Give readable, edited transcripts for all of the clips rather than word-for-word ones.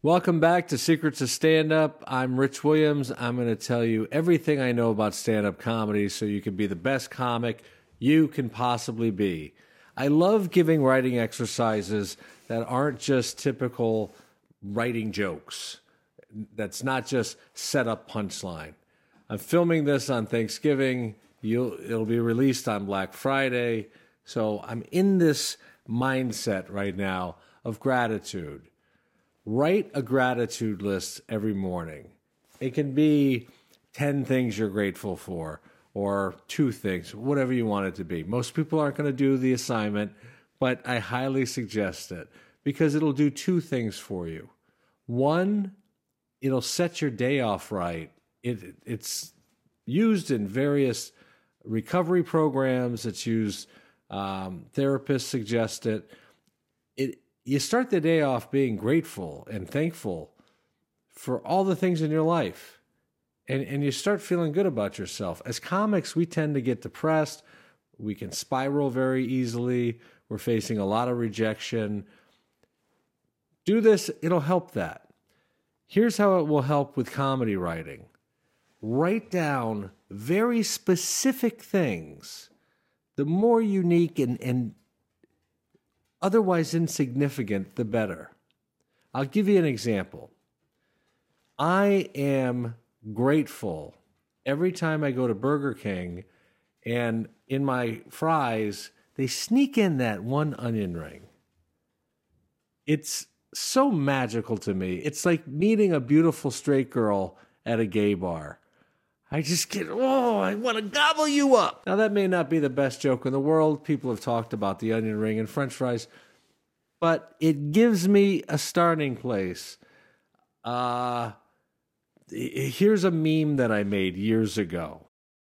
Welcome back to Secrets of Stand-Up. I'm Rich Williams. I'm going to tell you everything I know about stand-up comedy so you can be the best comic you can possibly be. I love giving writing exercises that aren't just typical writing jokes. That's not just set-up punchline. I'm filming this on Thanksgiving. It'll be released on Black Friday. So I'm in this mindset right now of gratitude. Write a gratitude list every morning. It can be 10 things you're grateful for or 2 things, whatever you want it to be. Most people aren't going to do the assignment, but I highly suggest it because it'll do 2 things for you. One, it'll set your day off right. It's used in various recovery programs. It's used, therapists suggest it. You start the day off being grateful and thankful for all the things in your life. And you start feeling good about yourself. As comics, we tend to get depressed. We can spiral very easily. We're facing a lot of rejection. Do this, it'll help that. Here's how it will help with comedy writing. Write down very specific things. The more unique and otherwise insignificant, the better. I'll give you an example. I am grateful every time I go to Burger King and in my fries, they sneak in that 1 onion ring. It's so magical to me. It's like meeting a beautiful straight girl at a gay bar. I just I want to gobble you up. Now, that may not be the best joke in the world. People have talked about the onion ring and French fries, but it gives me a starting place. Here's a meme that I made years ago.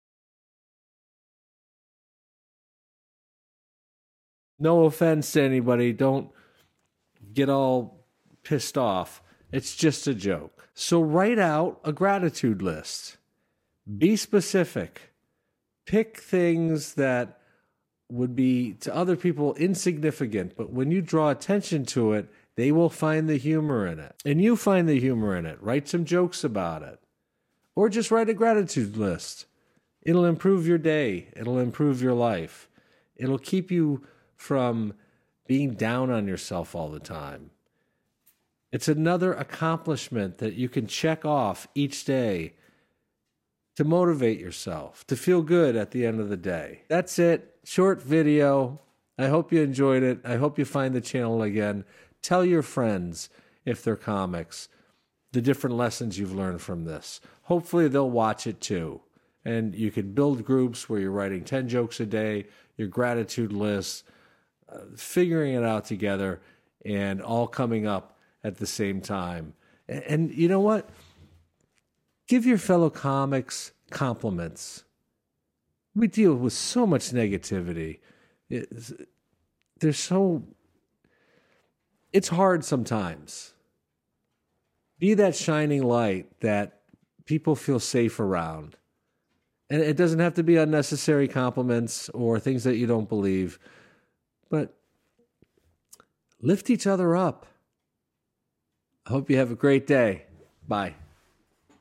No offense to anybody. Don't get all pissed off. It's just a joke. So write out a gratitude list. Be specific. Pick things that would be to other people insignificant, but when you draw attention to it, they will find the humor in it. And you find the humor in it. Write some jokes about it. Or just write a gratitude list. It'll improve your day. It'll improve your life. It'll keep you from being down on yourself all the time. It's another accomplishment that you can check off each day to motivate yourself, to feel good at the end of the day. That's it. Short video. I hope you enjoyed it. I hope you find the channel again. Tell your friends, if they're comics, the different lessons you've learned from this. Hopefully they'll watch it too. And you can build groups where you're writing 10 jokes a day, your gratitude lists, figuring it out together, and all coming up at the same time. And you know what? Give your fellow comics compliments. We deal with so much negativity. It's hard sometimes. Be that shining light that people feel safe around. And it doesn't have to be unnecessary compliments or things that you don't believe, but lift each other up. I hope you have a great day. Bye.